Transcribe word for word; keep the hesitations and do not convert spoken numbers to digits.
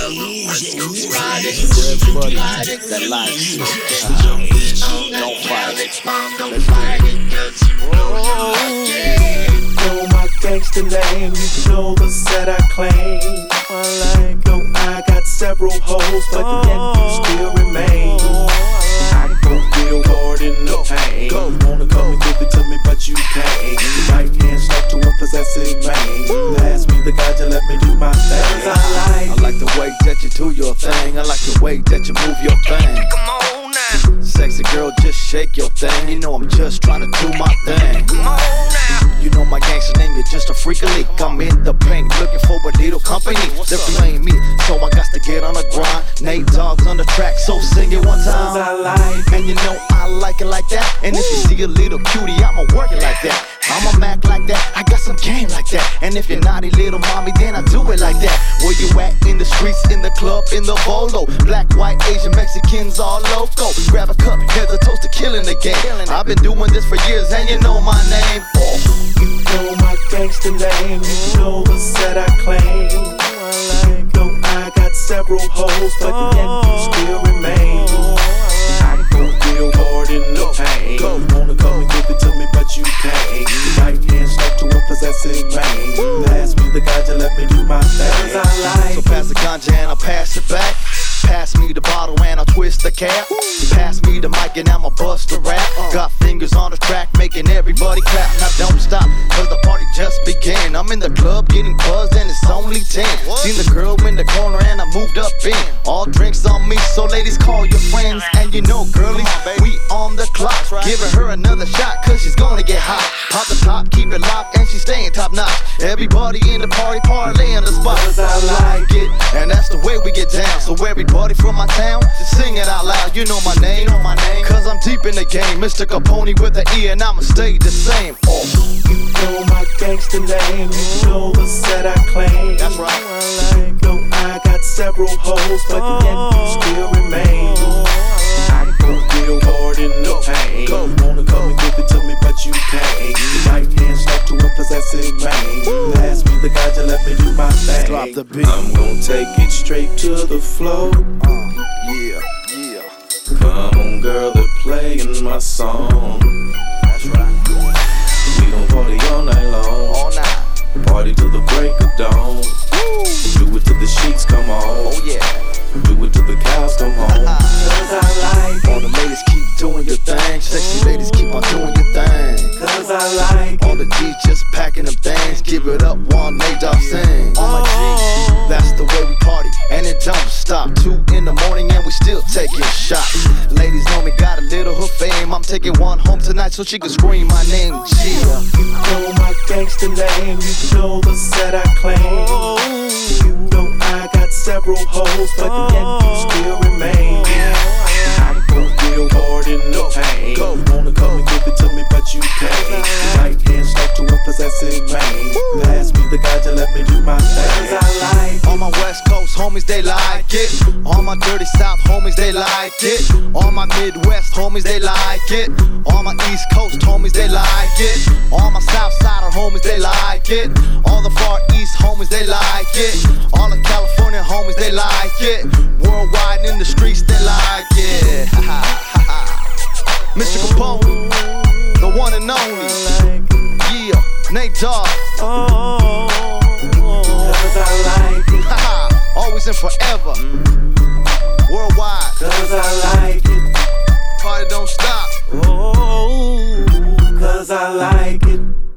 everybody that likes it. Don't fight it. Let's Know my gangsta name, you know the set I claim. I like, know I got several hoes, but yet you still remain. I go real hard in the pain. You wanna come and give it to me, but you can't. Right hand stuck to a possessive man. Pass me the ganja, let me do my thing. I like, I like the way that you do your thing. I like the way that you move your thing. Come on now. Sexy girl, just shake your thing. You know I'm just trying to do my thing. Come on now. You know my gangster name, you're just a freak leak. I'm in the pink, looking for a little company. They blame me, so I got to get on the grind. Nate Dogg's on the track, so sing it one time. I like, and you know I like it like that. And if you see a little cutie, I'ma work it like that. I'ma Mac like that, I got some game like that. And if you're naughty little mommy, then I do it like that. Where you at? In the streets, in the club, in the bolo. Black, white, Asian, Mexicans, all loco. Grab a cup, here's a toast to killing the game. I've been doing this for years, and you know my name. Oh. you know my gangsta name, you know the set I claim. I like, know I got several hoes, but yet you still remain. I go real hard in the pain. You wanna come and give it to me, but you can't. Right hand stuck to a possessive man. Pass me the ganja, let me do my thing. I like, So pass the ganja and I'll pass it back. Pass me the bottle and I'll twist the cap. Pass me the mic and I'ma bust a rap. Got fingers on the track making everybody clap. Now don't stop, cause the party just began. I'm in the club getting buzzed and it's only ten. Seen the girl in the corner and I moved up in. All drinks on me, so ladies call your friends. And you know girlies, we on the clock. Giving her another shot cause she's gonna get hot. Pop the top, keep it locked and she's staying top notch. Everybody in the party parlay on the spot. cause I like it. And that's the way we get down. So everybody from my town, just sing it out loud. You know my name, you know my name. Cause I'm deep in the game. Mister Capone with the E and I'ma stay the same. Oh. You know my gangsta name, you know the set I claim. That's right. I like, know I got several hoes, but yet you still remain. I go real hard in the pain. You wanna come and give it to me, but you can't. Right hand stuck to a possessive man. Pass me the ganja, let me do my thing. Drop the beat. I'm gon' take it straight to the flow. Uh, yeah, yeah. Come on, girl, they're playing my song. That's right. We gon' party all night long. All night. Party till the break of dawn. Woo. Do it till the sheets come on. Oh yeah. Do it till the cows come home. Cause I like All the ladies keep doing your thing. Sexy ladies keep on doing your thing. Cause I like All the G's just packing them things. Give it up while Nate Dogg sings. All my G's, that's the way we party. And it don't stop. Two in the morning and we still taking shots. Ladies know me, got a little hood fame. I'm taking one home tonight so she can scream my name. Yeah. You know my gangsta name, you know the set I claim. You know I got several hoes, but yet you still remain. I go real hard in the pain. You wanna come and give it to me, but you can't. Right hand stuck to a possessive man. Pass me the ganja, let me do my thing. Cause I like All my West Coast homies, they like it. All my dirty South homies, they like it. All my Midwest homies, they like it. All my East Coast homies, they like it. All my South Sider homies, they like it. All the Far East homies, they like it. All the California homies, they like it. Worldwide in the streets, they like it. Mister Capone, the one and only. Yeah, Nate Dogg. Cause I like it. Always and forever. Worldwide. Cause I like it. Party don't stop. Cause I like it.